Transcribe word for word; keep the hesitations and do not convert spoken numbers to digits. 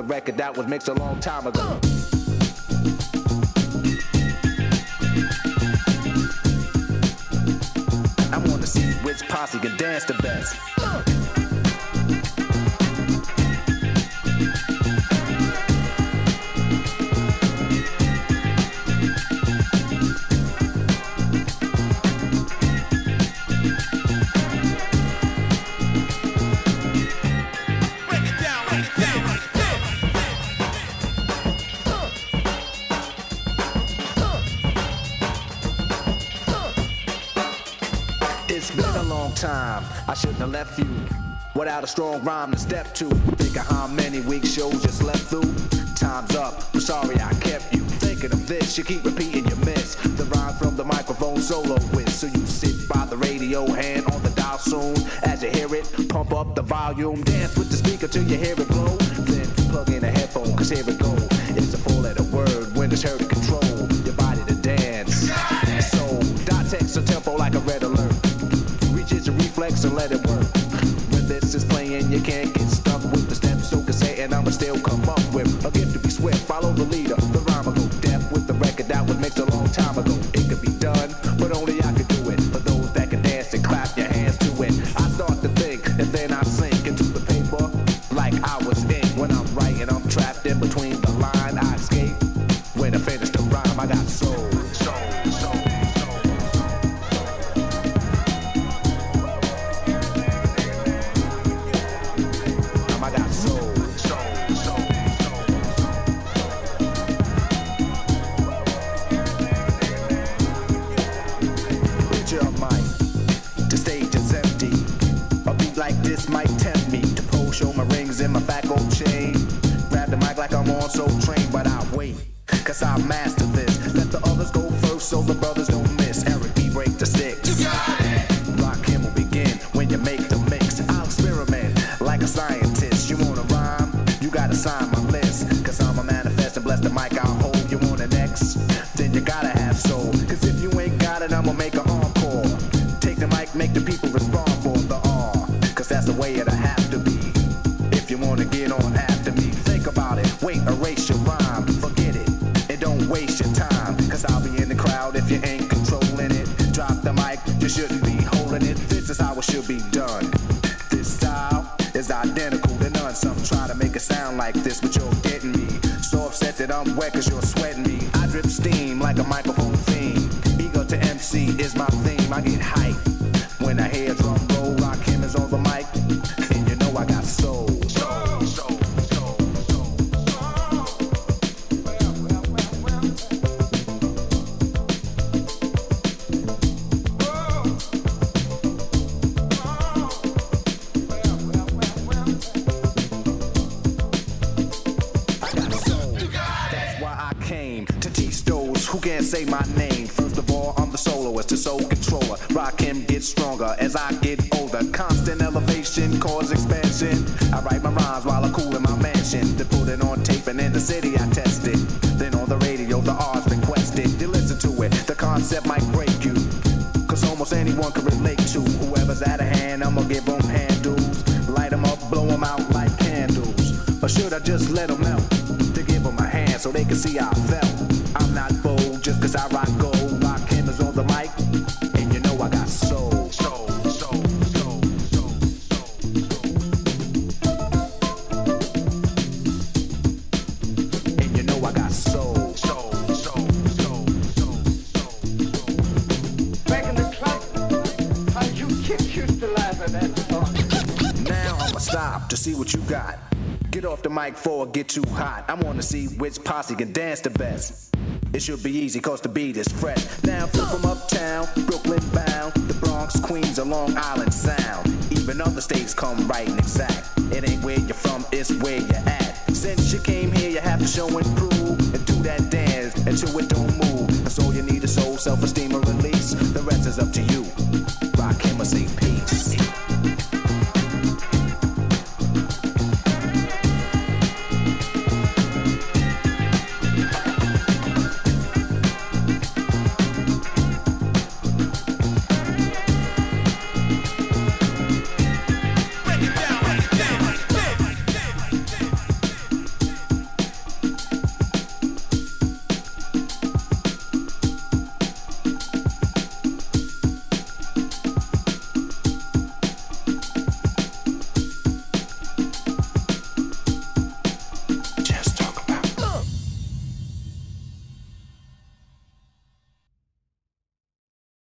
record that was mixed a long time ago. I wanna see which posse can dance the best. Time I shouldn't have left you without a strong rhyme to step to. Think of how many weak shows you slept through. Time's up, I'm sorry I kept you thinking of this. You keep repeating your miss the rhyme from the microphone solo with. So you sit by the radio, hand on the dial soon. As you hear it, pump up the volume. Dance with the speaker till you hear it blow. Then plug in a headphone, cause here it go. It's a four letter word when it's heard to control your body to dance. So dot text a tempo like a red alert. Your reflex and let it work. When this is playing, you can't get stuck with the steps. So cassette and I'ma still come up with a gift to be swift. Follow the leader, the rhyme will go deaf with the record that was mixed a long time ago. It could be done, but only I could do it. For those that can dance and clap your hands to it. I start to think and then I sink into the paper like I was ink. When I'm writing, I'm trapped in between the line. I escape when I finish the rhyme. I got soul, soul, soul. This might tempt me to pose, show my rings in my back gold chain. Grab the mic like I'm on Soul Train, but I wait, cause I master this. Let the others go first so the brothers don't miss. Eric B, break the sticks. You got it. Rakim will begin when you make the mix. I'll experiment like a scientist. You wanna rhyme? You gotta sign my list. Cause I'm a manifest and bless the mic I'll hold. You want an X? Then you gotta have soul. Cause if you ain't got it, I'ma make an encore. Take the mic, make the people respond for the R. Cause that's the way it'll have to be. If you wanna get on after me, think about it. Wait, erase your rhyme. Forget it. And don't waste your time. Cause I'll be in the crowd if you ain't controlling it. Drop the mic, you shouldn't be holding it. This is how it should be done. This style is identical to none. Some try to make it sound like this, but you're getting me. So upset that I'm wet cause you're sweating me. I drip steam like a microphone theme. Ego to M C is my theme. I get hype when I hear drum roll. Rakim is on the mic, and you know I got soul. Soul, soul, soul, soul, I got soul. That's why I came to teach those who can't say my name. First of all, I'm the soloist, the soul controller. Rakim gets stronger as I get older. Constant elevation, cause expansion. I write my rhymes while I cool in my mansion. Then put it on tape and in the city I test it. Then on the radio the R's requested. You listen to it, the concept might break you. Cause almost anyone can relate to. Whoever's out of hand, I'ma give them handles. Light them up, blow them out like candles. Or should I just let them melt? To give them a hand so they can see how I felt. I'm not bold just cause I rock gold. Rakim is on the mic, and you know I got soul. Soul, soul, soul, soul, soul, soul. And you know I got soul. Soul, soul, soul, soul, soul. Back in the club, how you kids used to laugh at that song. Now I'ma stop to see what you got. Get off the mic before it get too hot. I wanna see which posse can dance the best. It should be easy cause the beat is fresh. Now flip from uptown, Brooklyn bound, the Bronx, Queens, or Long Island Sound. Even other states come right and exact. It ain't where you're from, it's where you're at. Since you came here, you have to show and prove. And do that dance until it don't move. That's all you need is soul, self-esteem.